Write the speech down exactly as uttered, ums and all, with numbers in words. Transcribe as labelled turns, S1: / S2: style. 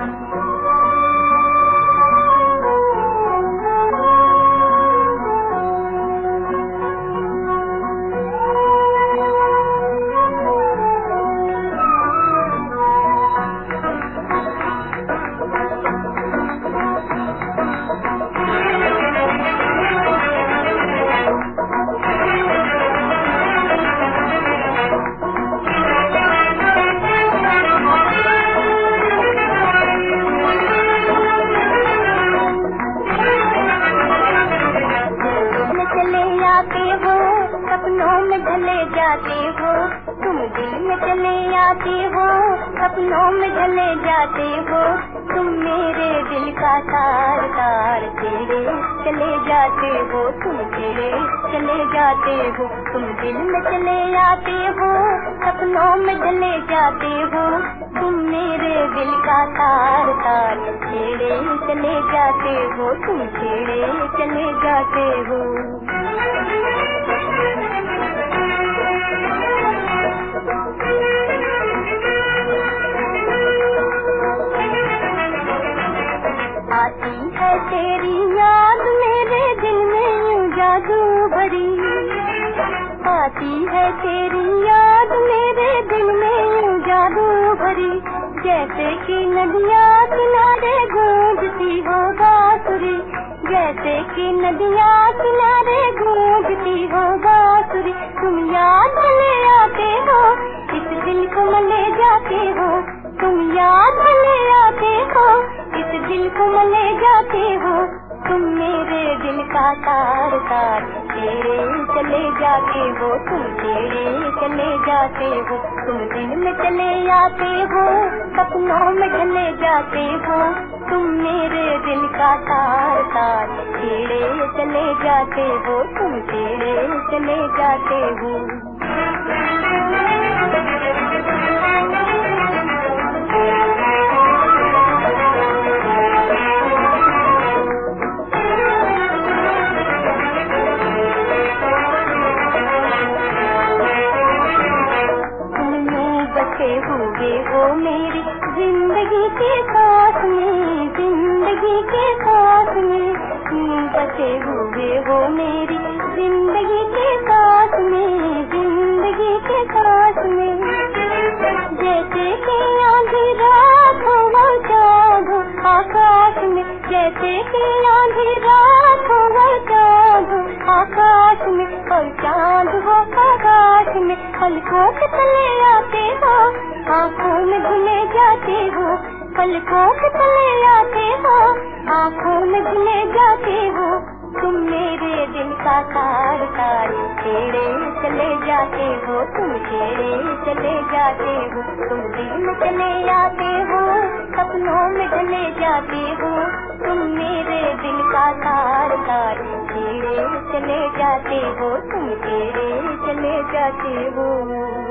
S1: सपनों में ढले जाते हो तुम, मेरे दिल का तार तार तेरे चले जाते हो तुम, तेरे चले जाते हो तुम, दिल में चले आते हो सपनों में ढले जाते हो तुम, मेरे दिल का तार तार तेरे चले जाते हो तुम, तेरे चले जाते हो। आती है तेरी याद मेरे दिल में यूं जादू भरी, आती है तेरी याद मेरे दिल में यूं जादू भरी, जैसे कि नदियाँ किनारे गूंजती हो बांसुरी, जैसे कि नदियाँ किनारे गूंजती हो बांसुरी। तुम याद ले आते हो इस दिल को मले जाते हो, तुम याद ले आते हो इस दिल को मले जाते हो तुम, मेरे दिल का तार तार तेरे चले जाते हो तुम, तेरे चले जाते हो तुम, दिल में चले आते हो सपनों में ढले जाते हो तुम, मेरे दिल का तार तार तेरे चले जाते हो तुम, तेरे चले जाते हो। हुए हो मेरी जिंदगी के साथ में, जिंदगी के साथ में बचे हुए हो मेरी जिंदगी के साथ में, जिंदगी के साथ में, जैसे कि आंधी रात हो वो चाँद हो आकाश में, जैसे कि आंधी रात हो वो चाँद हो आकाश में, और चाँद हो आकाश में, पलकों के तले आते हो आँखों में घुले जाते हो, पलकों के तले आते हो आँखों में घुले जाते हो तुम, मेरे दिल का तार तार तेरे चले जाते हो तुम, तेरे चले जाते हो तुम, दिल में चले आते हो सपनों में ढले जाते हो तुम, मेरे दिल का तार तार तेरे चले जाते हो तुम, तेरे चले जाते हो।